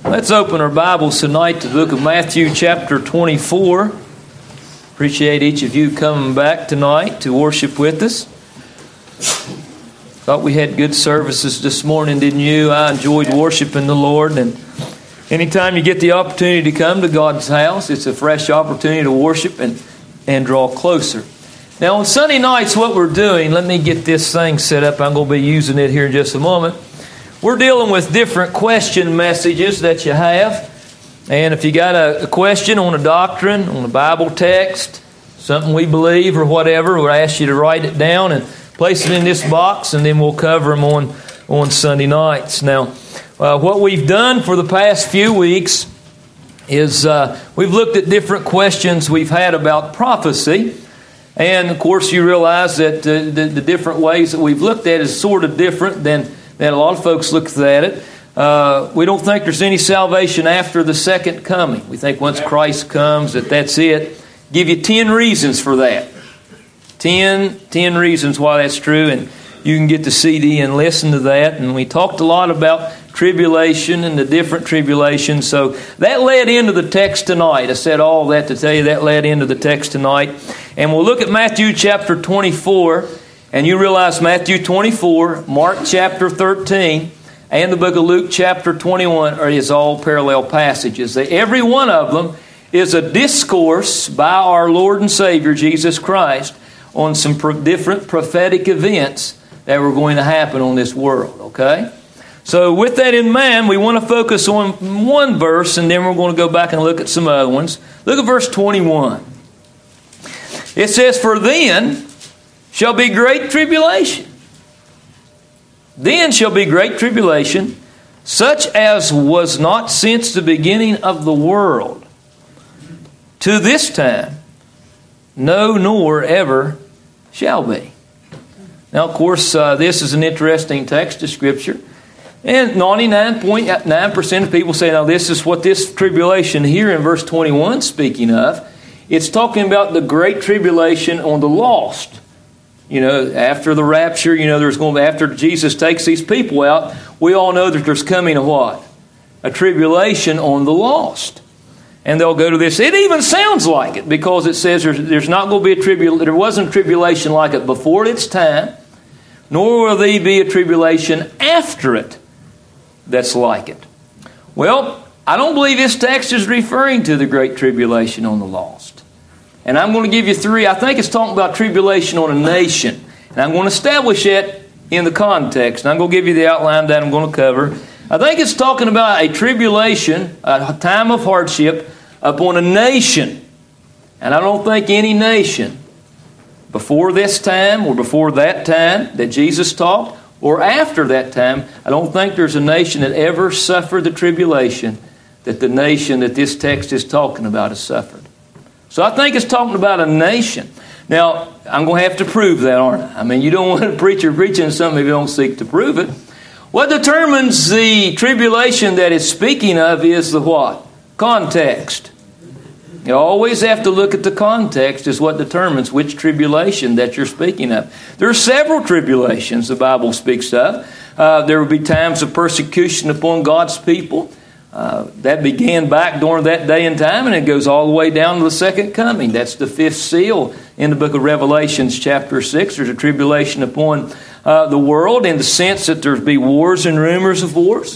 Let's open our Bibles tonight to the book of Matthew chapter 24. Appreciate each of you coming back tonight to worship with us. Thought we had good services this morning, didn't you? I enjoyed worshiping the Lord, and anytime you get the opportunity to come to God's house, it's a fresh opportunity to worship and draw closer. Now on Sunday nights, what we're doing, let me get this thing set up. I'm going to be using it here in just a moment. We're dealing with different question messages that you have. And if you got a question on a doctrine, on a Bible text, something we believe or whatever, we'll ask you to write it down and place it in this box, and then we'll cover them on Sunday nights. Now, what we've done for the past few weeks is we've looked at different questions we've had about prophecy. And, of course, you realize that the different ways that we've looked at it is sort of different than a lot of folks look at it. We don't think there's any salvation after the second coming. We think once Christ comes that's it. Give you 10 reasons for that. 10 reasons why that's true, and you can get the CD and listen to that. And we talked a lot about tribulation and the different tribulations. So that led into the text tonight. I said all that to tell you that led into the text tonight. And we'll look at Matthew chapter 24. And you realize Matthew 24, Mark chapter 13, and the book of Luke chapter 21 is all parallel passages. Every one of them is a discourse by our Lord and Savior Jesus Christ on some different prophetic events that were going to happen on this world. Okay? So with that in mind, we want to focus on one verse, and then we're going to go back and look at some other ones. Look at verse 21. It says, "For then shall be great tribulation. Then shall be great tribulation, such as was not since the beginning of the world, to this time, no, nor ever shall be." Now, of course, this is an interesting text of Scripture. And 99.9% of people say, now this is what this tribulation here in verse 21 is speaking of. It's talking about the great tribulation on the lost. You know, after the rapture, there's going to be, after Jesus takes these people out, we all know that there's coming a what? A tribulation on the lost. And they'll go to this. It even sounds like it, because it says there's not going to be there wasn't a tribulation like it before its time, nor will there be a tribulation after it that's like it. Well, I don't believe this text is referring to the great tribulation on the lost. And I'm going to give you three. I think it's talking about tribulation on a nation. And I'm going to establish it in the context. And I'm going to give you the outline that I'm going to cover. I think it's talking about a tribulation, a time of hardship upon a nation. And I don't think any nation before this time or before that time that Jesus taught, or after that time, I don't think there's a nation that ever suffered the tribulation that the nation that this text is talking about has suffered. So I think it's talking about a nation. Now, I'm going to have to prove that, aren't I? I mean, you don't want a preacher preaching something if you don't seek to prove it. What determines the tribulation that it's speaking of is the what? Context. You always have to look at the context is what determines which tribulation that you're speaking of. There are several tribulations the Bible speaks of. There will be times of persecution upon God's people. That began back during that day and time, and it goes all the way down to the second coming. That's the fifth seal in the book of Revelations chapter 6. There's a tribulation upon the world in the sense that there'll be wars and rumors of wars,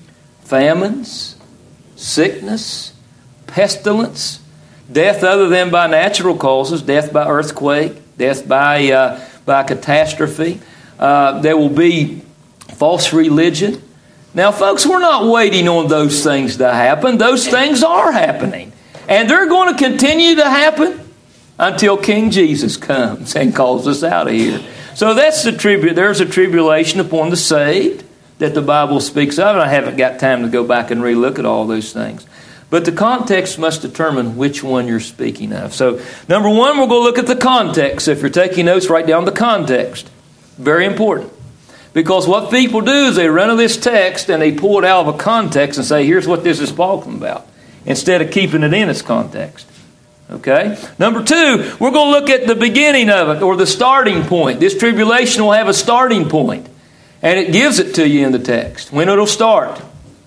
famines, sickness, pestilence, death other than by natural causes, death by earthquake, death by catastrophe. There will be false religion. Now, folks, we're not waiting on those things to happen. Those things are happening. And they're going to continue to happen until King Jesus comes and calls us out of here. So that's there's a tribulation upon the saved that the Bible speaks of. And I haven't got time to go back and relook at all those things. But the context must determine which one you're speaking of. So, number one, we're going to look at the context. So if you're taking notes, write down the context. Very important. Because what people do is they run to this text and they pull it out of a context and say, here's what this is talking about, instead of keeping it in its context. Okay? Number two, we're going to look at the beginning of it, or the starting point. This tribulation will have a starting point. And it gives it to you in the text, when it'll start.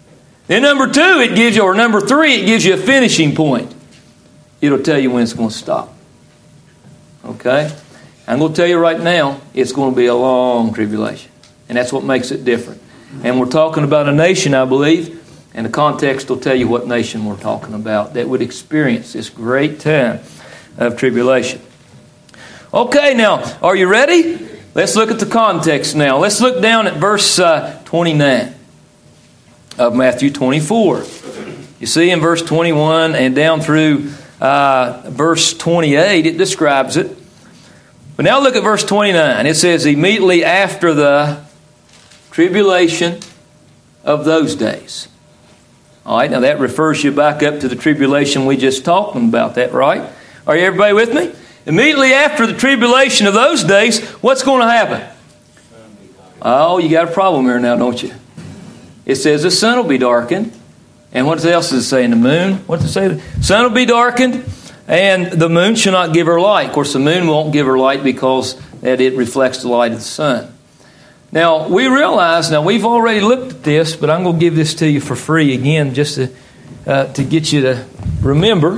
Then number 2, it gives you, or number 3, it gives you a finishing point. It'll tell you when it's going to stop. Okay? I'm going to tell you right now, it's going to be a long tribulation. And that's what makes it different. And we're talking about a nation, I believe, and the context will tell you what nation we're talking about that would experience this great time of tribulation. Okay, now, are you ready? Let's look at the context now. Let's look down at verse 29 of Matthew 24. You see in verse 21 and down through verse 28, it describes it. But now look at verse 29. It says, immediately after the tribulation of those days. All right, now that refers you back up to the tribulation we just talked about, that right? Are you everybody with me? Immediately after the tribulation of those days, what's going to happen? Oh, you got a problem here now, don't you? It says the sun will be darkened. And what else does it say in the moon? What does it say? The sun will be darkened, and the moon shall not give her light. Of course, the moon won't give her light because that it reflects the light of the sun. Now, we realize, we've already looked at this, but I'm going to give this to you for free again just to get you to remember.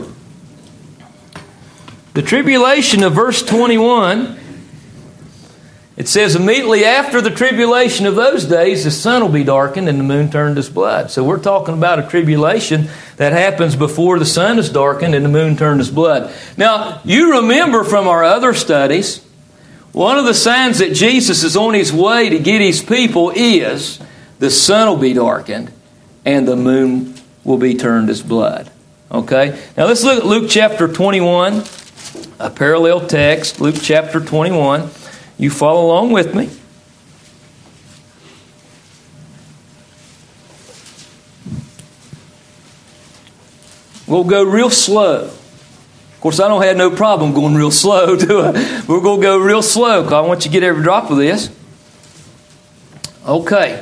The tribulation of verse 21, it says, immediately after the tribulation of those days, the sun will be darkened and the moon turned as blood. So we're talking about a tribulation that happens before the sun is darkened and the moon turned as blood. Now, you remember from our other studies, one of the signs that Jesus is on His way to get His people is the sun will be darkened and the moon will be turned as blood. Okay? Now let's look at Luke chapter 21, a parallel text, Luke chapter 21. You follow along with me. We'll go real slow. Of course, I don't have no problem going real slow, do I? We're going to go real slow because I want you to get every drop of this. Okay.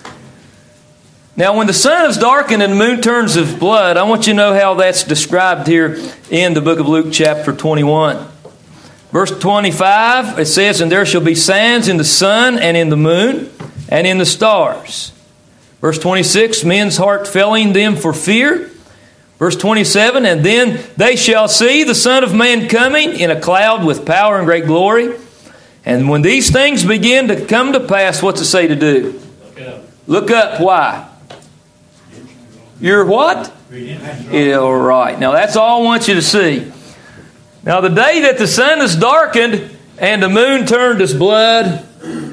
Now, when the sun is darkened and the moon turns to blood, I want you to know how that's described here in the book of Luke chapter 21. Verse 25, it says, and there shall be signs in the sun and in the moon and in the stars. Verse 26, men's heart failing them for fear. Verse 27, and then they shall see the Son of Man coming in a cloud with power and great glory. And when these things begin to come to pass, what's it say to do? Look up. Look up. Why? You're what? Yeah, all right. Now that's all I want you to see. Now the day that the sun is darkened and the moon turned as blood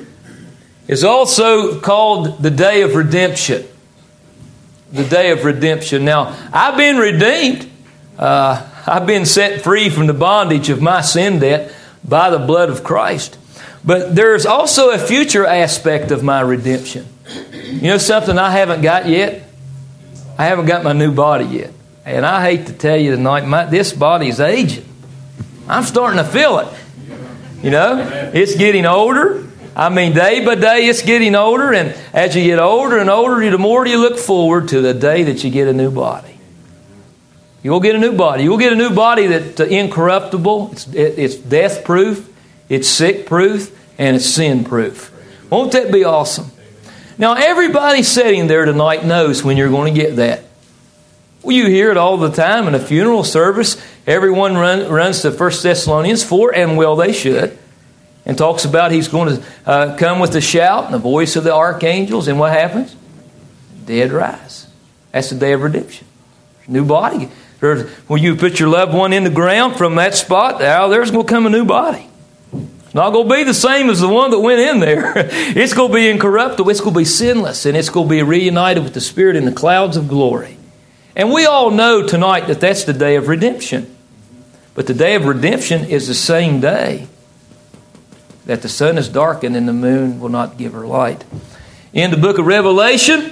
is also called the day of redemption. The day of redemption. Now, I've been redeemed. I've been set free from the bondage of my sin debt by the blood of Christ. But there's also a future aspect of my redemption. You know something I haven't got yet? I haven't got my new body yet. And I hate to tell you tonight, this body's aging. I'm starting to feel it. You know, it's getting older. I mean, day by day it's getting older, and as you get older and older, the more you look forward to the day that you get a new body. You will get a new body. You will get a new body that's incorruptible. It's death-proof, it's sick-proof, and it's sin-proof. Won't that be awesome? Now, everybody sitting there tonight knows when you're going to get that. Well, you hear it all the time in a funeral service. Everyone runs to 1 Thessalonians 4, and well, they should. And talks about He's going to come with a shout and the voice of the archangels. And what happens? Dead rise. That's the day of redemption. New body. When you put your loved one in the ground from that spot, there's going to come a new body. It's not going to be the same as the one that went in there. It's going to be incorruptible. It's going to be sinless. And it's going to be reunited with the Spirit in the clouds of glory. And we all know tonight that that's the day of redemption. But the day of redemption is the same day that the sun is darkened and the moon will not give her light. In the book of Revelation,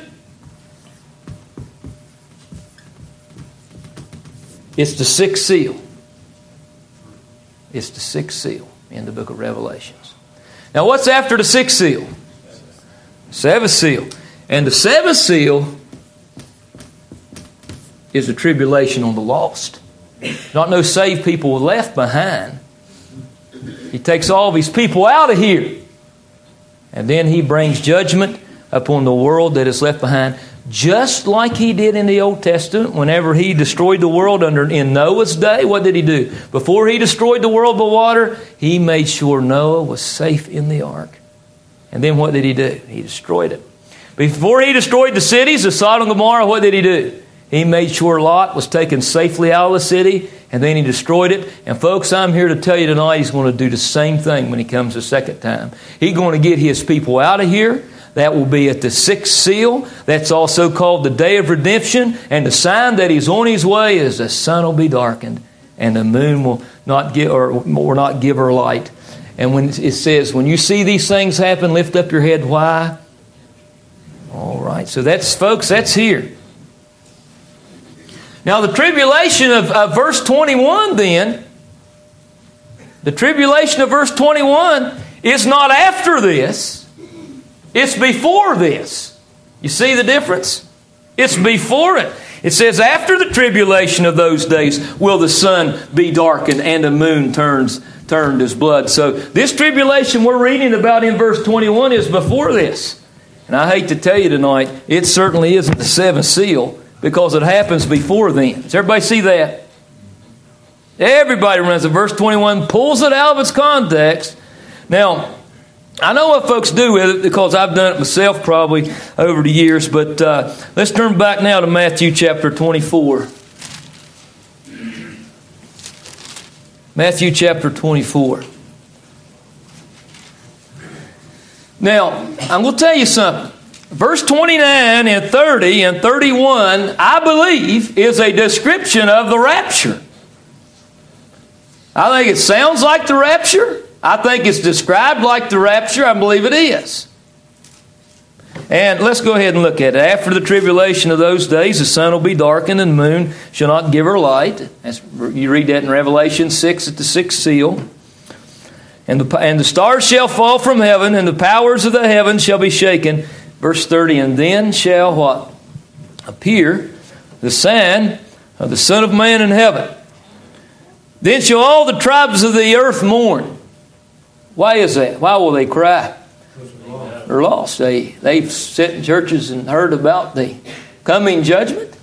it's the sixth seal. It's the sixth seal in the book of Revelations. Now what's after the sixth seal? Seventh seal. And the seventh seal is the tribulation on the lost. Not no saved people left behind. He takes all of His people out of here. And then He brings judgment upon the world that is left behind. just like He did in the Old Testament whenever He destroyed the world in Noah's day. What did He do? Before He destroyed the world with water, He made sure Noah was safe in the ark. And then what did He do? He destroyed it. Before He destroyed the cities of Sodom and Gomorrah, what did He do? He made sure Lot was taken safely out of the city, and then He destroyed it. And folks, I'm here to tell you tonight, He's going to do the same thing when He comes the second time. He's going to get His people out of here. That will be at the sixth seal. That's also called the day of redemption. And the sign that He's on His way is the sun will be darkened, and the moon will not give her light. And when it says, when you see these things happen, lift up your head. Why? All right. So that's, folks, that's here. Now the tribulation of verse 21 then, the tribulation of verse 21 is not after this. It's before this. You see the difference? It's before it. It says, after the tribulation of those days will the sun be darkened and the moon turned as blood. So this tribulation we're reading about in verse 21 is before this. And I hate to tell you tonight, it certainly isn't the seventh seal, because it happens before then. Does everybody see that? Everybody runs it. Verse 21 pulls it out of its context. Now, I know what folks do with it because I've done it myself probably over the years, but let's turn back now to Matthew chapter 24. Matthew chapter 24. Now, I'm going to tell you something. Verse 29 and 30 and 31, I believe, is a description of the rapture. I think it sounds like the rapture. I think it's described like the rapture. I believe it is. And let's go ahead and look at it. After the tribulation of those days, the sun will be darkened and the moon shall not give her light. You read that in Revelation 6 at the sixth seal. And the stars shall fall from heaven, and the powers of the heavens shall be shaken. Verse 30, and then shall what? Appear the sign of the Son of Man in heaven. Then shall all the tribes of the earth mourn. Why is that? Why will they cry? They're lost. They've sat in churches and heard about the coming judgment.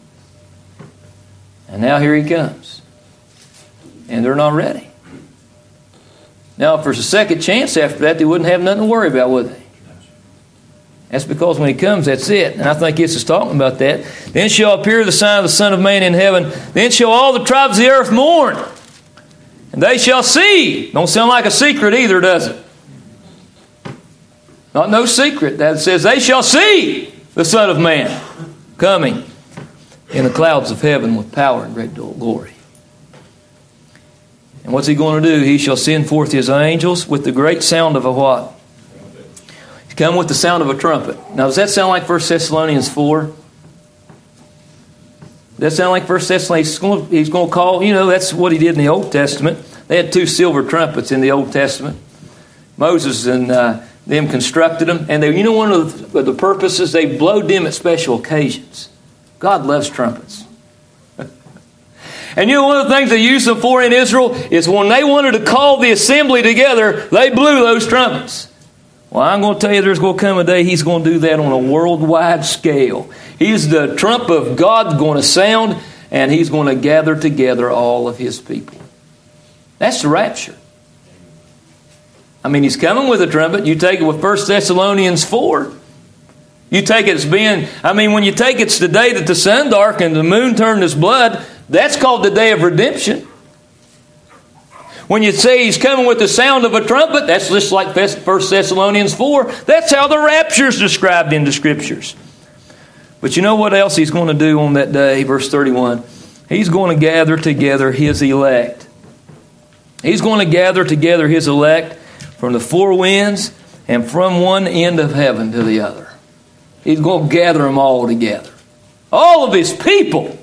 And now here He comes. And they're not ready. Now, if there's a second chance after that, they wouldn't have nothing to worry about, would they? That's because when He comes, that's it. And I think this is talking about that. Then shall appear the sign of the Son of Man in heaven. Then shall all the tribes of the earth mourn. And they shall see. Don't sound like a secret either, does it? Not no secret. That says they shall see the Son of Man coming in the clouds of heaven with power and great glory. And what's He going to do? He shall send forth His angels with the great sound of a what? He's come with the sound of a trumpet. Now, does that sound like 1 Thessalonians 4? Does that sound like 1 Thessalonians? He's going to call, that's what He did in the Old Testament. They had 2 silver trumpets in the Old Testament. Moses and them constructed them. And one of the purposes, they blowed them at special occasions. God loves trumpets. And one of the things they used them for in Israel is when they wanted to call the assembly together, they blew those trumpets. Well, I'm going to tell you there's going to come a day He's going to do that on a worldwide scale. The trump of God's going to sound, and He's going to gather together all of His people. That's the rapture. I mean, He's coming with a trumpet. You take it with 1 Thessalonians 4. You take it as being, when you take it's the day that the sun darkened, the moon turned as blood, that's called the day of redemption. When you say He's coming with the sound of a trumpet, that's just like 1 Thessalonians 4. That's how the rapture is described in the Scriptures. But you know what else He's going to do on that day? Verse 31. He's going to gather together His elect. He's going to gather together His elect from the 4 winds and from one end of heaven to the other. He's going to gather them all together. All of His people.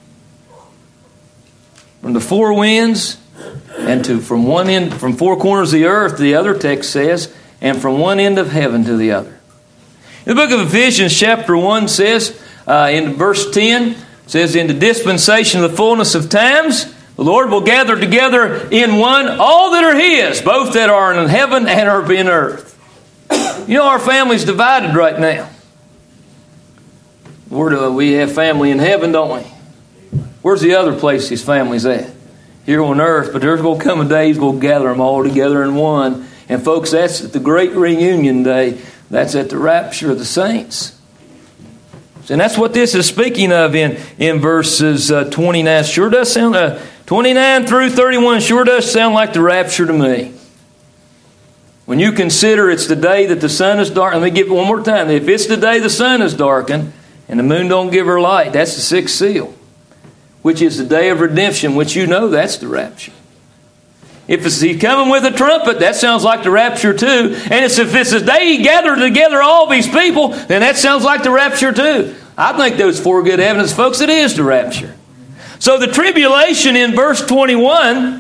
From the 4 winds and from one end, from 4 corners of the earth, the other text says, and from one end of heaven to the other. The book of Ephesians chapter 1 says, in verse 10, says, in the dispensation of the fullness of times, the Lord will gather together in one all that are His, both that are in heaven and are in earth. Our family's divided right now. We have family in heaven, don't we? Where's the other place his family's at? Here on earth. But there's going to come a day he's going to gather them all together in one. And folks, that's at the great reunion day. That's at the rapture of the saints. And that's what this is speaking of in verses 29. Sure does sound 29 through 31 sure does sound like the rapture to me. When you consider it's the day that the sun is darkened. Let me give it one more time. If it's the day the sun is darkened and the moon don't give her light, that's the sixth seal, which is the day of redemption, which you know that's the rapture. If he's coming with a trumpet, that sounds like the rapture too. And if it's the day he gathered together all these people, then that sounds like the rapture too. I think those four good evidence, folks, it is the rapture. So the tribulation in verse 21,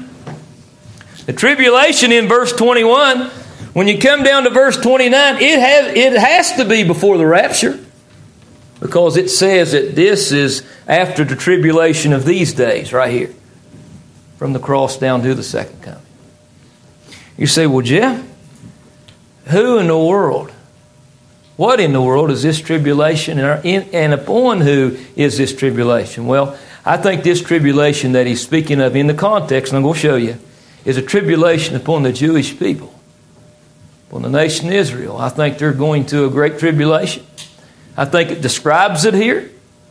when you come down to verse 29, it has to be before the rapture. Because it says that this is after the tribulation of these days, right here. From the cross down to the second coming. You say, well, Jeff, who in the world? What in the world is this tribulation? And upon who is this tribulation? Well, I think this tribulation that he's speaking of in the context, and I'm going to show you, is a tribulation upon the Jewish people. Upon the nation of Israel. I think they're going through a great tribulation. I think it describes it here.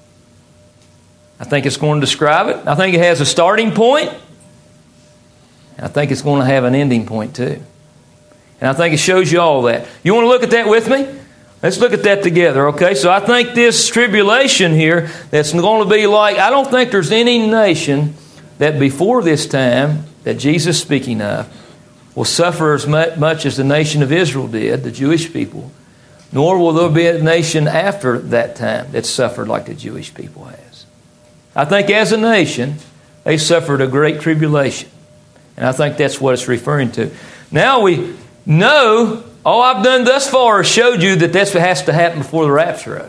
I think it's going to describe it. I think it has a starting point. I think it's going to have an ending point too. And I think it shows you all that. You want to look at that with me? Let's look at that together, okay? So I think this tribulation here that's going to be like, I don't think there's any nation that before this time that Jesus is speaking of will suffer as much as the nation of Israel did, the Jewish people, nor will there be a nation after that time that suffered like the Jewish people has. I think as a nation, they suffered a great tribulation. And I think that's what it's referring to. Now we know, all I've done thus far is showed you that this has to happen before the rapture.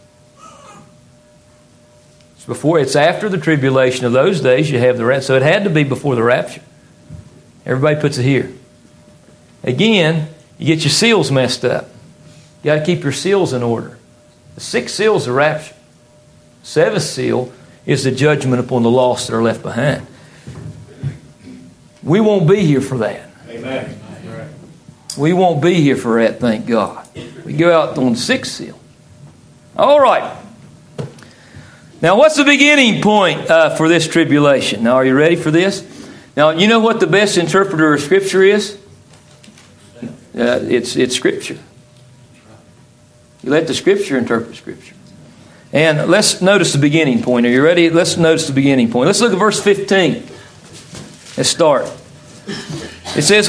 It's after the tribulation of those days you have the rapture. So it had to be before the rapture. Everybody puts it here. Again, you get your seals messed up. You got to keep your seals in order. The sixth seal is the rapture. The seventh seal is the judgment upon the lost that are left behind. We won't be here for that. Amen. We won't be here for that, thank God. We go out on the sixth seal. All right. Now, what's the beginning point for this tribulation? Now, are you ready for this? Now, you know what the best interpreter of Scripture is? It's Scripture. You let the Scripture interpret Scripture. And let's notice the beginning point. Are you ready? Let's notice the beginning point. Let's look at verse 15. Let's start. It says,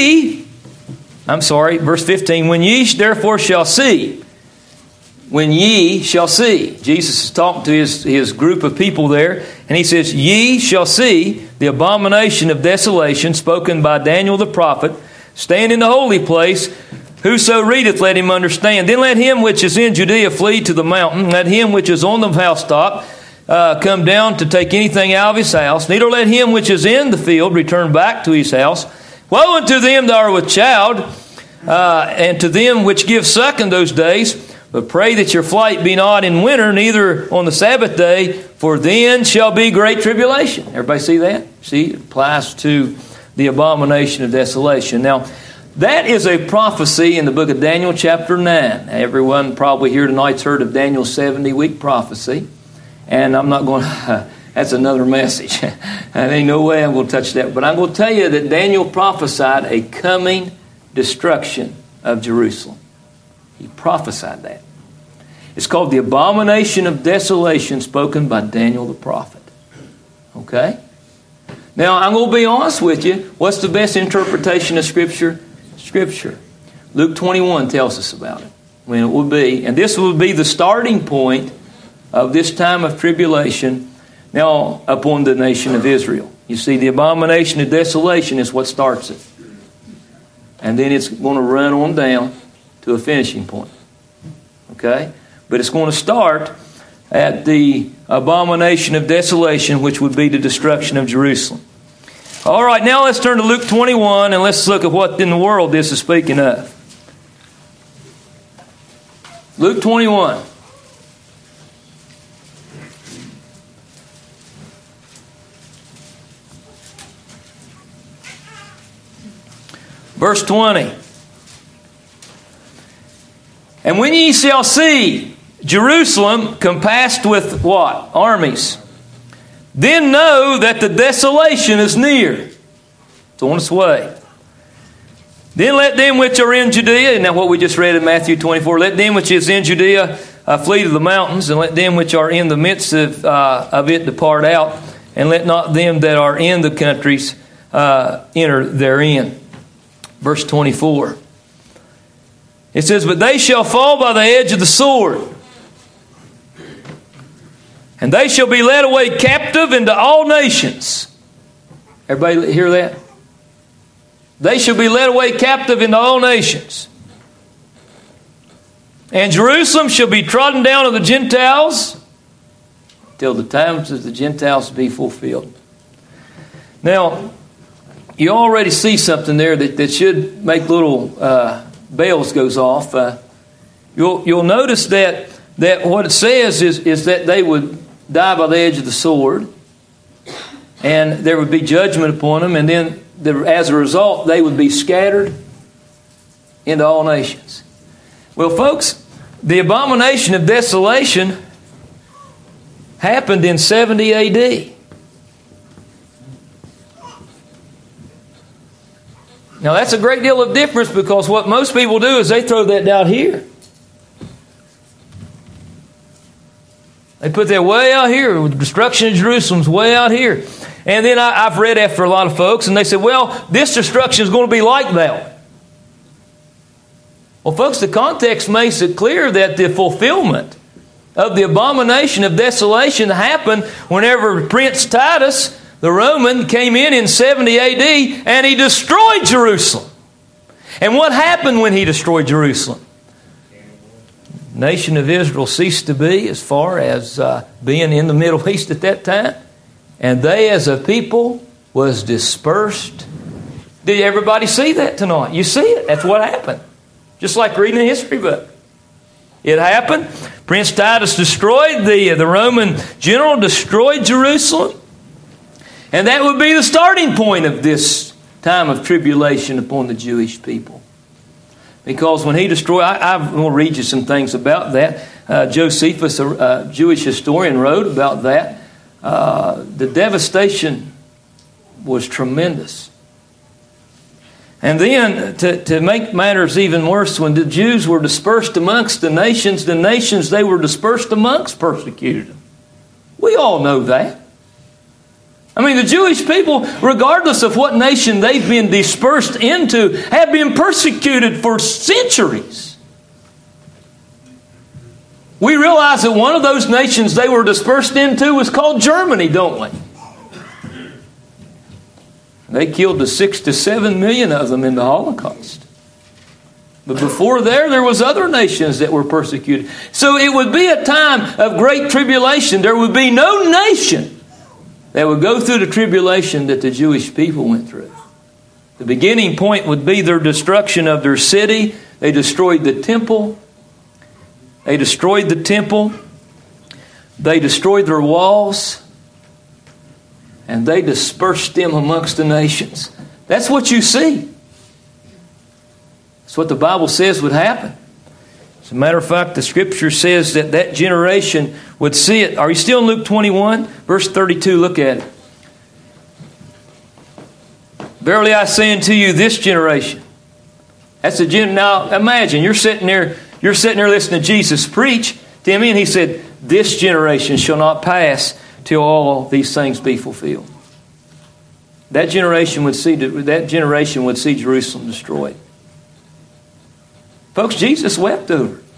verse 15, when ye therefore shall see. When ye shall see. Jesus is talking to his group of people there. And he says, ye shall see the abomination of desolation spoken by Daniel the prophet, stand in the holy place. Whoso readeth, let him understand. Then let him which is in Judea flee to the mountain. Let him which is on the housetop come down to take anything out of his house. Neither let him which is in the field return back to his house. Woe unto them that are with child, and to them which give suck in those days. But pray that your flight be not in winter, neither on the Sabbath day, for then shall be great tribulation. Everybody see that? See, it applies to the abomination of desolation. Now, that is a prophecy in the book of Daniel chapter 9. Everyone probably here tonight's heard of Daniel's 70-week prophecy. And I'm not going to, that's another message. There ain't no way I'm going to touch that. But I'm going to tell you that Daniel prophesied a coming destruction of Jerusalem. He prophesied that. It's called the abomination of desolation spoken by Daniel the prophet. Okay? Now, I'm going to be honest with you. What's the best interpretation of Scripture? Scripture. Luke 21 tells us about it. When it will be. And this will be the starting point of this time of tribulation now upon the nation of Israel. You see, the abomination of desolation is what starts it. And then it's going to run on down to a finishing point. Okay? But it's going to start at the abomination of desolation, which would be the destruction of Jerusalem. All right, now let's turn to Luke 21 and let's look at what in the world this is speaking of. Luke 21. Verse 20. And when ye shall see Jerusalem compassed with what? Armies. Then know that the desolation is near. It's on its way. Then let them which are in Judea, and now what we just read in Matthew 24, let them which is in Judea flee to the mountains, and let them which are in the midst of it depart out, and let not them that are in the countries enter therein. Verse 24. It says, but they shall fall by the edge of the sword, and they shall be led away captive into all nations. Everybody hear that? They shall be led away captive into all nations. And Jerusalem shall be trodden down of the Gentiles till the times of the Gentiles be fulfilled. Now, you already see something there that should make little bells goes off. You'll notice that what it says is that they would die by the edge of the sword, and there would be judgment upon them, and then as a result they would be scattered into all nations. Well, folks, the abomination of desolation happened in 70 AD. Now that's a great deal of difference, because what most people do is they throw that down here. They put that way out here. The destruction of Jerusalem's way out here. And then I've read after a lot of folks, and they said, well, this destruction is going to be like that. Well, folks, the context makes it clear that the fulfillment of the abomination of desolation happened whenever Prince Titus, the Roman, came in 70 AD, and he destroyed Jerusalem. And what happened when he destroyed Jerusalem? The nation of Israel ceased to be, as far as being in the Middle East at that time. And they as a people was dispersed. Did everybody see that tonight? You see it. That's what happened. Just like reading a history book. It happened. Prince Titus destroyed, the Roman general destroyed Jerusalem. And that would be the starting point of this time of tribulation upon the Jewish people. Because when he destroyed, I will read you some things about that. Josephus, a Jewish historian, wrote about that. The devastation was tremendous. And then, to make matters even worse, when the Jews were dispersed amongst the nations they were dispersed amongst persecuted them. We all know that. I mean, the Jewish people, regardless of what nation they've been dispersed into, have been persecuted for centuries. We realize that one of those nations they were dispersed into was called Germany, don't we? They killed the 6 to 7 million of them in the Holocaust. But before there was other nations that were persecuted. So it would be a time of great tribulation. There would be no nation that would go through the tribulation that the Jewish people went through. The beginning point would be their destruction of their city. They destroyed the temple. They destroyed the temple. They destroyed their walls. And they dispersed them amongst the nations. That's what you see. That's what the Bible says would happen. As a matter of fact, the Scripture says that generation would see it. Are you still in Luke 21? Verse 32, look at it. Verily I say unto you, this generation. That's now imagine, you're sitting there listening to Jesus preach, Timmy, and he said, this generation shall not pass till all these things be fulfilled. That generation would see Jerusalem destroyed. Folks, Jesus wept over it.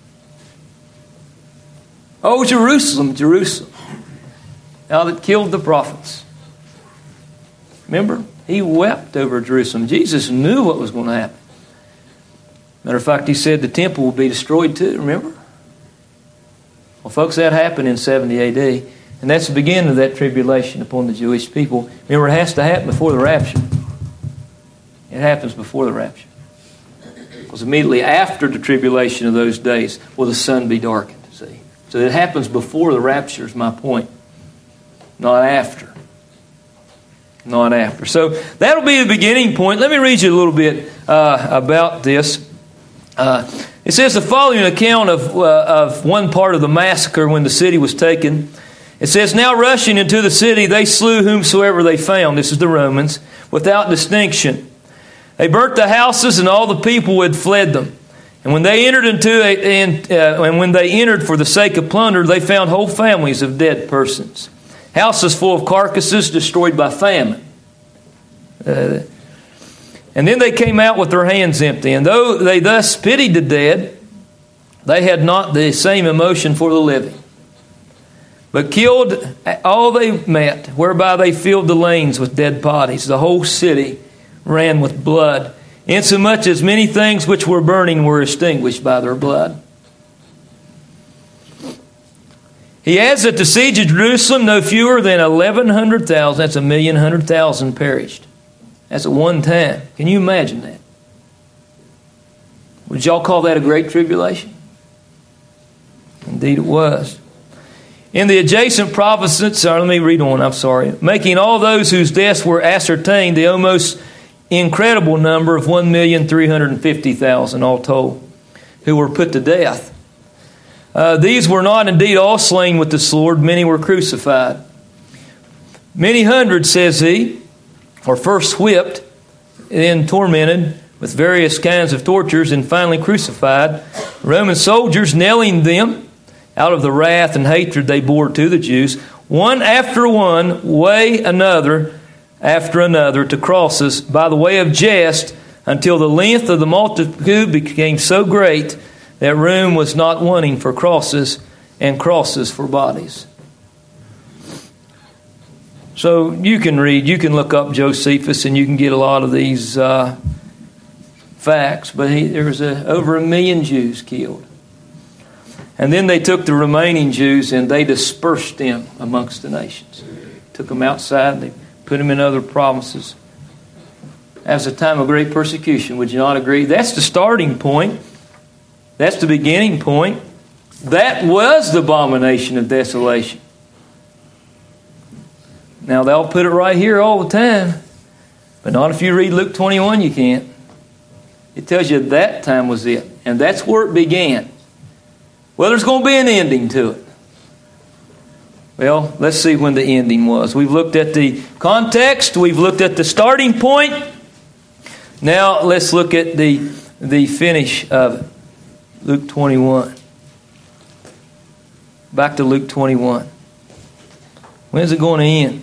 Oh, Jerusalem, Jerusalem, thou that killed the prophets. Remember, he wept over Jerusalem. Jesus knew what was going to happen. Matter of fact, he said the temple will be destroyed too, remember? Well, folks, that happened in 70 AD. And that's the beginning of that tribulation upon the Jewish people. Remember, it has to happen before the rapture. It happens before the rapture. Because immediately after the tribulation of those days will the sun be darkened. See? So it happens before the rapture is my point. Not after. Not after. So that'll be the beginning point. Let me read you a little bit about this. It says the following account of one part of the massacre when the city was taken. It says, "Now rushing into the city, they slew whomsoever they found," this is the Romans, "without distinction. They burnt the houses, and all the people had fled them. And when they entered for the sake of plunder, they found whole families of dead persons, houses full of carcasses destroyed by famine. And then they came out with their hands empty. And though they thus pitied the dead, they had not the same emotion for the living, but killed all they met, whereby they filled the lanes with dead bodies. The whole city ran with blood, insomuch as many things which were burning were extinguished by their blood." He adds that the siege of Jerusalem, no fewer than 1,100,000, that's 1,100,000 perished. That's at one time. Can you imagine that? Would y'all call that a great tribulation? Indeed it was. In the adjacent provinces, let me read on, I'm sorry. "Making all those whose deaths were ascertained the almost incredible number of 1,350,000 all told, who were put to death. These were not indeed all slain with the sword, many were crucified. Many hundreds," says he, "were first whipped, then tormented with various kinds of tortures, and finally crucified. Roman soldiers nailing them out of the wrath and hatred they bore to the Jews, one after one, way another after another, to crosses by the way of jest, until the length of the multitude became so great that room was not wanting for crosses, and crosses for bodies." So you can read, you can look up Josephus, and you can get a lot of these facts. But there was over 1 million Jews killed. And then they took the remaining Jews and they dispersed them amongst the nations. Took them outside, they put them in other provinces. That was a time of great persecution. Would you not agree? That's the starting point. That's the beginning point. That was the abomination of desolation. Now, they'll put it right here all the time, but not if you read Luke 21, you can't. It tells you that time was it, and that's where it began. Well, there's going to be an ending to it. Well, let's see when the ending was. We've looked at the context. We've looked at the starting point. Now, let's look at the finish of it. Luke 21. Back to Luke 21. When's it going to end?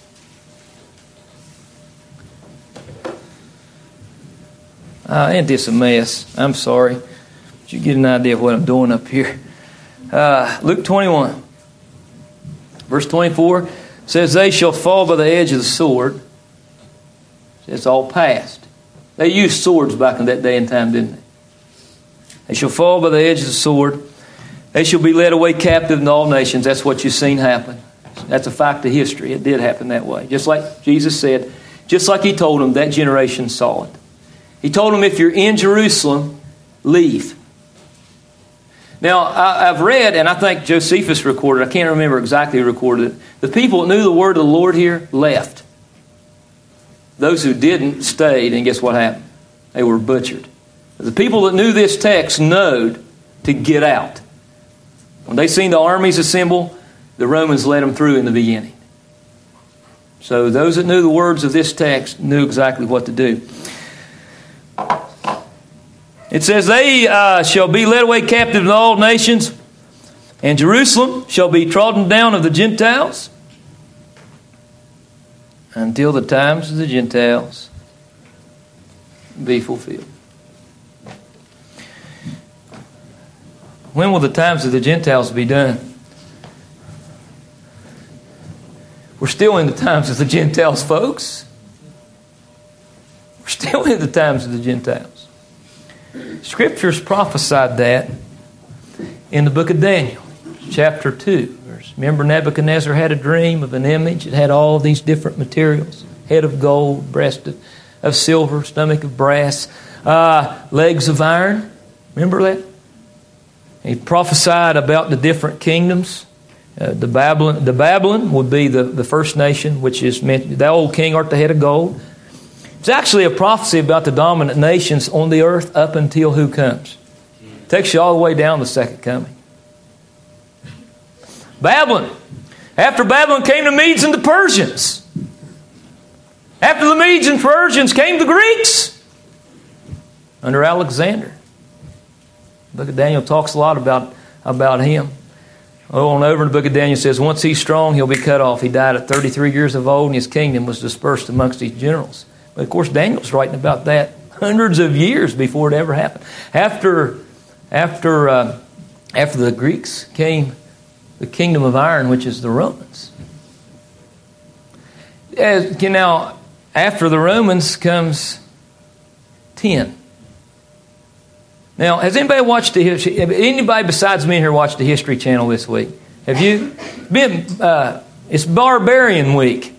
Ain't this a mess? I'm sorry. But you get an idea of what I'm doing up here. Luke 21. Verse 24 says, "They shall fall by the edge of the sword." It's all past. They used swords back in that day and time, didn't they? "They shall fall by the edge of the sword. They shall be led away captive in all nations." That's what you've seen happen. That's a fact of history. It did happen that way. Just like Jesus said, just like He told them, that generation saw it. He told them, if you're in Jerusalem, leave. Now, I've read, and I think Josephus recorded, I can't remember exactly who recorded it, the people that knew the word of the Lord here left. Those who didn't stayed, and guess what happened? They were butchered. The people that knew this text knowed to get out. When they seen the armies assemble, the Romans let them through in the beginning. So those that knew the words of this text knew exactly what to do. It says, "They shall be led away captive in all nations, and Jerusalem shall be trodden down of the Gentiles until the times of the Gentiles be fulfilled." When will the times of the Gentiles be done? We're still in the times of the Gentiles, folks. We're still in the times of the Gentiles. Scriptures prophesied that in the book of Daniel, chapter 2. Remember, Nebuchadnezzar had a dream of an image. It had all these different materials. Head of gold, breast of silver, stomach of brass, legs of iron. Remember that? He prophesied about the different kingdoms. The Babylon would be the first nation, which is meant, the old king art the head of gold. It It's actually a prophecy about the dominant nations on the earth up until who comes? It takes you all the way down to the second coming. Babylon. After Babylon came the Medes and the Persians. After the Medes and Persians came the Greeks under Alexander. The book of Daniel talks a lot about him. On over in the book of Daniel says, once he's strong, he'll be cut off. He died at 33 years of old, and his kingdom was dispersed amongst his generals. But of course, Daniel's writing about that hundreds of years before it ever happened. After the Greeks came the kingdom of iron, which is the Romans. Now, after the Romans comes 10. Now, has anybody watched the history? Anybody besides me here watched the History Channel this week? Have you? It's Barbarian Week.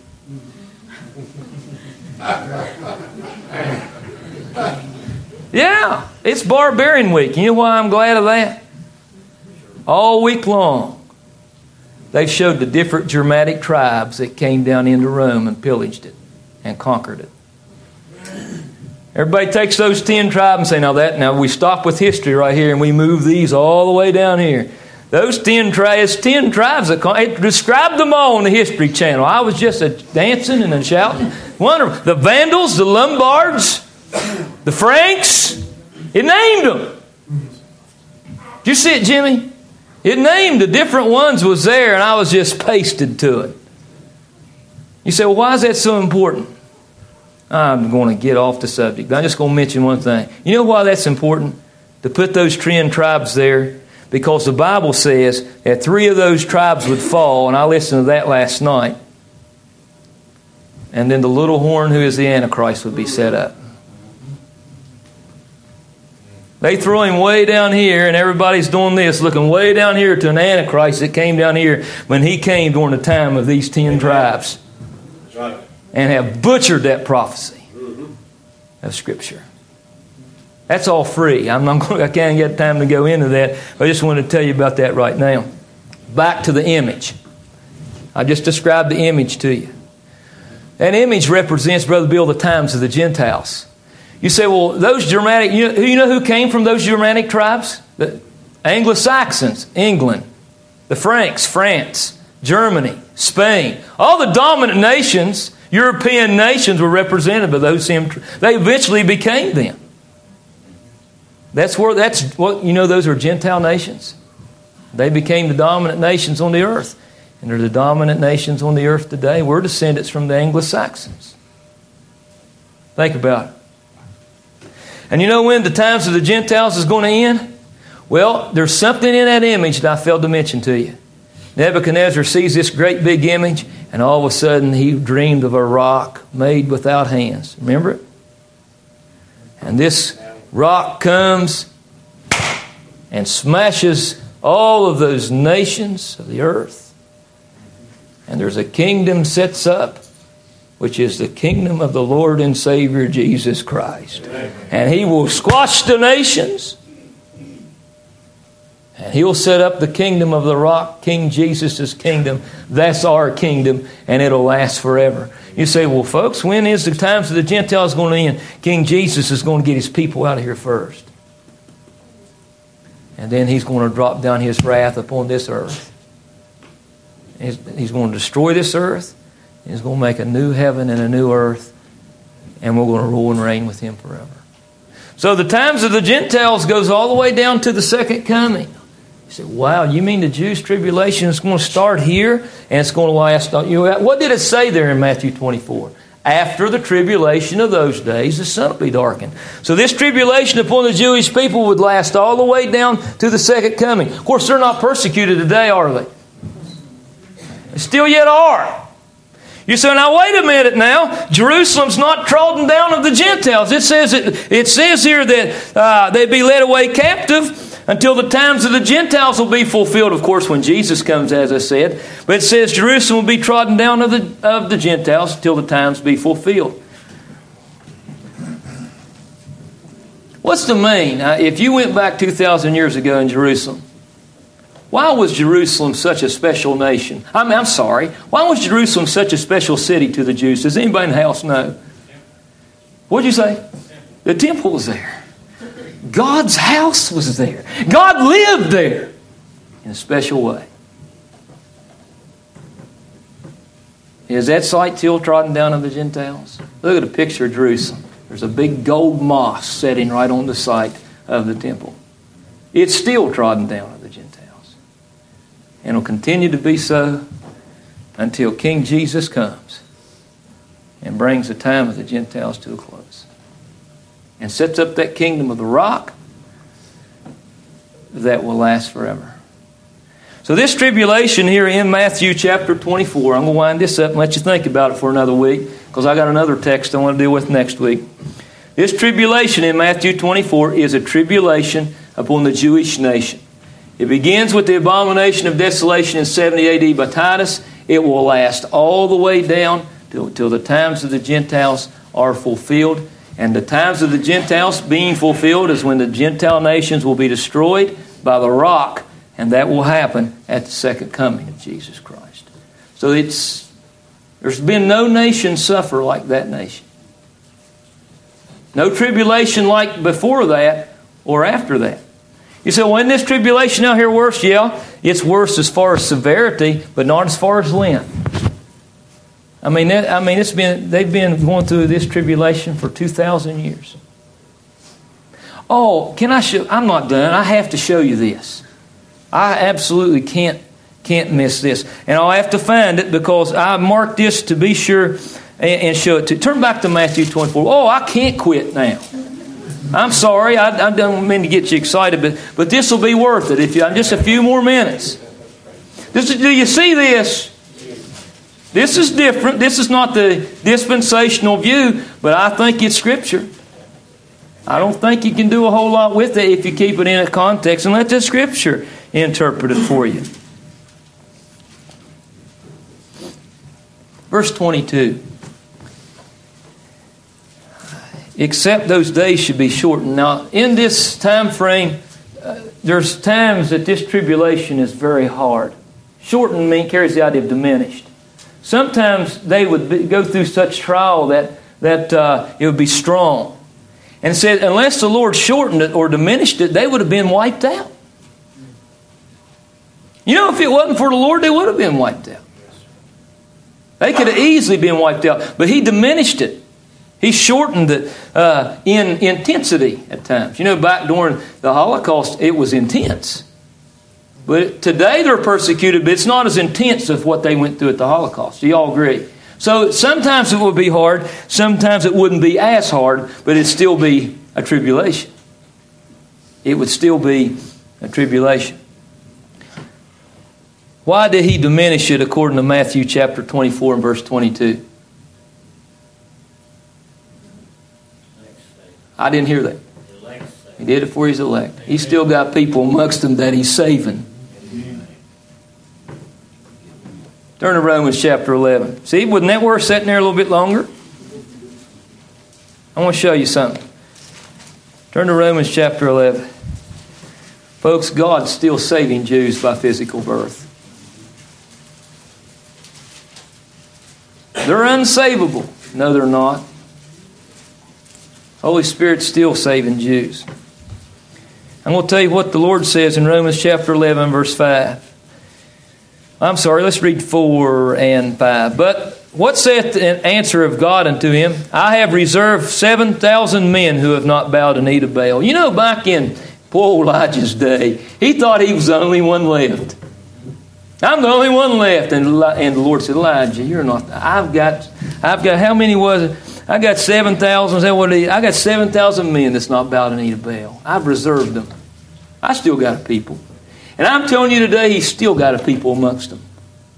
Yeah, it's Barbarian Week. You know why I'm glad of that? All week long, they showed the different Germanic tribes that came down into Rome and pillaged it and conquered it. Everybody takes those 10 tribes and say, now we stop with history right here and we move these all the way down here. Those 10 tribes that described them all on the History Channel. I was just dancing and shouting. Wonderful. The Vandals, the Lombards, the Franks. It named them. Did you see it, Jimmy? It named the different ones was there, and I was just pasted to it. You say, well, why is that so important? I'm going to get off the subject. I'm just going to mention one thing. You know why that's important? To put those 10 tribes there? Because the Bible says that 3 of those tribes would fall, and I listened to that last night. And then the little horn, who is the Antichrist, would be set up. They throw him way down here, and everybody's doing this, looking way down here to an Antichrist that came down here when he came during the time of these 10 tribes. That's right. And have butchered that prophecy of Scripture. That's all free. I can't get time to go into that. I just wanted to tell you about that right now. Back to the image. I just described the image to you. That image represents, Brother Bill, the times of the Gentiles. You say, well, those Germanic, you know who came from those Germanic tribes? The Anglo-Saxons, England. The Franks, France. Germany, Spain. All the dominant nations, European nations, were represented by those same. They eventually became them. That's what those are Gentile nations. They became the dominant nations on the earth. And they're the dominant nations on the earth today. We're descendants from the Anglo-Saxons. Think about it. And you know when the times of the Gentiles is going to end? Well, there's something in that image that I failed to mention to you. Nebuchadnezzar sees this great big image, and all of a sudden he dreamed of a rock made without hands. Remember it? And this rock comes and smashes all of those nations of the earth. And there's a kingdom sets up, which is the kingdom of the Lord and Savior Jesus Christ. And He will squash the nations. And He'll set up the kingdom of the rock, King Jesus' kingdom. That's our kingdom, and it'll last forever. You say, well, folks, when is the times of the Gentiles going to end? King Jesus is going to get His people out of here first. And then He's going to drop down His wrath upon this earth. He's going to destroy this earth. He's going to make a new heaven and a new earth. And we're going to rule and reign with Him forever. So the times of the Gentiles goes all the way down to the second coming. You say, wow, you mean the Jews' tribulation is going to start here and it's going to last? What did it say there in Matthew 24? After the tribulation of those days, the sun will be darkened. So this tribulation upon the Jewish people would last all the way down to the second coming. Of course, they're not persecuted today, are they? They still yet are. You say, now wait a minute now. Jerusalem's not trodden down of the Gentiles. It says here that they'd be led away captive until the times of the Gentiles will be fulfilled. Of course, when Jesus comes, as I said. But it says Jerusalem will be trodden down of the Gentiles until the times be fulfilled. What's the main? If you went back 2,000 years ago in Jerusalem, why was Jerusalem such a special nation? I'm sorry. Why was Jerusalem such a special city to the Jews? Does anybody in the house know? What'd you say? The temple was there. God's house was there. God lived there in a special way. Is that site still trodden down of the Gentiles? Look at a picture of Jerusalem. There's a big gold mosque setting right on the site of the temple. It's still trodden down of the Gentiles. And will continue to be so until King Jesus comes and brings the time of the Gentiles to a close. And sets up that kingdom of the rock that will last forever. So this tribulation here in Matthew chapter 24, I'm going to wind this up and let you think about it for another week, because I got another text I want to deal with next week. This tribulation in Matthew 24 is a tribulation upon the Jewish nation. It begins with the abomination of desolation in 70 A.D. by Titus. It will last all the way down till the times of the Gentiles are fulfilled. And the times of the Gentiles being fulfilled is when the Gentile nations will be destroyed by the rock. And that will happen at the second coming of Jesus Christ. So there's been no nation suffer like that nation. No tribulation like before that or after that. You say, well, isn't this tribulation out here worse? Yeah, it's worse as far as severity, but not as far as length. They've been going through this tribulation for 2,000 years. Oh, can I show? I'm not done. I have to show you this. I absolutely can't miss this. And I'll have to find it because I marked this to be sure and show it to you. Turn back to Matthew 24. Oh, I can't quit now. I'm sorry. I don't mean to get you excited, but this will be worth it if you just a few more minutes. Do you see this? This is different. This is not the dispensational view, but I think it's Scripture. I don't think you can do a whole lot with it if you keep it in a context and let the Scripture interpret it for you. Verse 22. Except those days should be shortened. Now, in this time frame, there's times that this tribulation is very hard. Shortened carries the idea of diminished. Sometimes they would go through such trial that it would be strong. And it said, unless the Lord shortened it or diminished it, they would have been wiped out. You know, if it wasn't for the Lord, they would have been wiped out. They could have easily been wiped out. But He diminished it. He shortened it in intensity at times. You know, back during the Holocaust, it was intense. But today they're persecuted, but it's not as intense as what they went through at the Holocaust. Do you all agree? So sometimes it would be hard. Sometimes it wouldn't be as hard, but it'd still be a tribulation. It would still be a tribulation. Why did He diminish it according to Matthew chapter 24 and verse 22? I didn't hear that. He did it for His elect. He's still got people amongst them that He's saving. Turn to Romans chapter 11. See, wasn't that worth sitting there a little bit longer? I want to show you something. Turn to Romans chapter 11. Folks, God's still saving Jews by physical birth. They're unsavable. No, they're not. Holy Spirit's still saving Jews. I'm going to tell you what the Lord says in Romans chapter 11, verse 5. I'm sorry, let's read 4 and 5. But what saith the answer of God unto him? I have reserved 7,000 men who have not bowed the knee to Baal. You know, back in poor Elijah's day, he thought he was the only one left. I'm the only one left. And the Lord said, Elijah, you're not. I've got, how many was it? I got 7,000. Is that what it is? I got 7,000 men that's not bowed the knee to Baal. I've reserved them. I still got a people. And I'm telling you today, He's still got a people amongst them.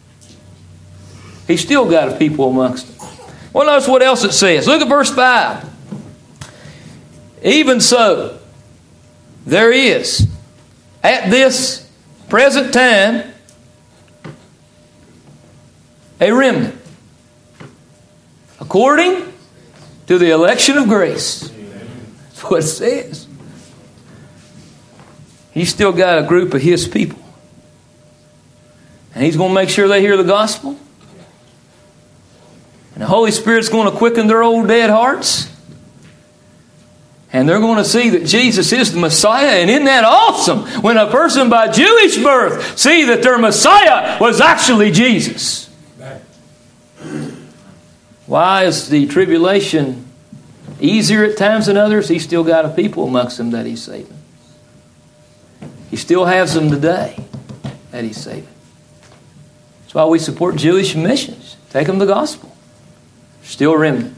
He's still got a people amongst them. Well, notice what else it says. Look at verse 5. Even so, there is, at this present time, a remnant, according to the election of grace. That's what it says. He's still got a group of His people. And He's going to make sure they hear the gospel. And the Holy Spirit's going to quicken their old dead hearts. And they're going to see that Jesus is the Messiah. And isn't that awesome? When a person by Jewish birth see that their Messiah was actually Jesus. Why is the tribulation easier at times than others? He's still got a people amongst them that He's saving. He still has them today that He's saving. That's why we support Jewish missions. Take them the gospel. Still a remnant.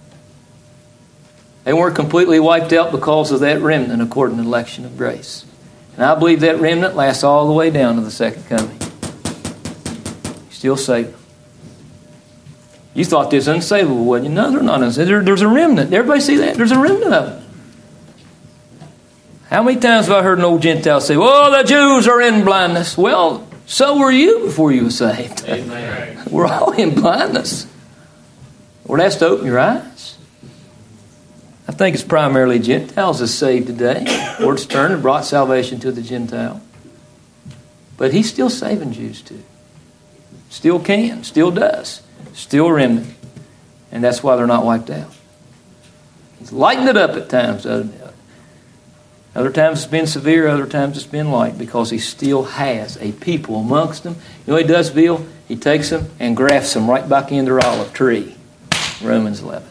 They weren't completely wiped out because of that remnant according to the election of grace. And I believe that remnant lasts all the way down to the second coming. Still saved. You thought this unsavable, wasn't you? No, they're not unsavable. There's a remnant. Everybody see that? There's a remnant of them. How many times have I heard an old Gentile say, well, the Jews are in blindness. Well, so were you before you were saved. Amen. We're all in blindness. Lord has to open your eyes. I think it's primarily Gentiles that's saved today. The Lord's turned and brought salvation to the Gentile. But He's still saving Jews too. Still can, still does. Still a remnant. And that's why they're not wiped out. He's lightened it up at times. Other times it's been severe, other times it's been light, because He still has a people amongst them. You know what He does, Bill? He takes them and grafts them right back into their olive tree. Romans 11.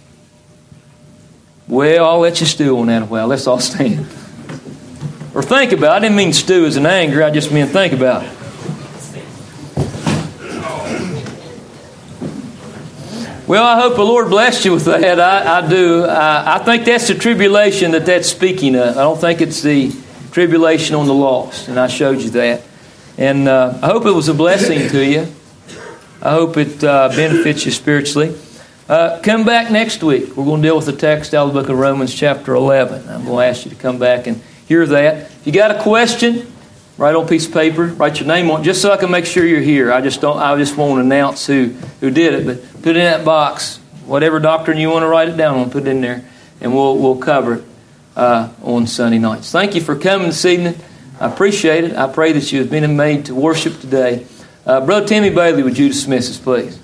Well, I'll let you stew on that a while. Let's all stand. Or think about it. I didn't mean stew as an anger. I just mean think about it. Well, I hope the Lord blessed you with that. I do. I think that's the tribulation that's speaking of. I don't think it's the tribulation on the lost. And I showed you that. And I hope it was a blessing to you. I hope it benefits you spiritually. Come back next week. We're going to deal with the text out of the book of Romans chapter 11. I'm going to ask you to come back and hear that. If you got a question, write on a piece of paper, write your name on it, just so I can make sure you're here. I just won't announce who did it, but put it in that box. Whatever doctrine you want to write it down on, put it in there, and we'll cover it on Sunday nights. Thank you for coming this evening. I appreciate it. I pray that you have been made to worship today. Brother Timmy Bailey, would you dismiss us, please?